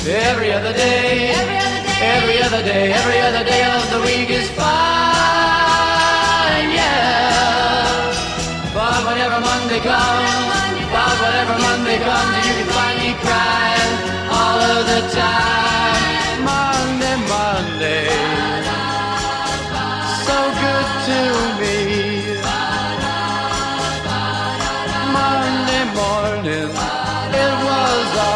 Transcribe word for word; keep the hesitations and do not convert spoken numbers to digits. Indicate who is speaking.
Speaker 1: Every other day, every other day, every other day, every other day of the week is fine, yeah. But whenever Monday comes,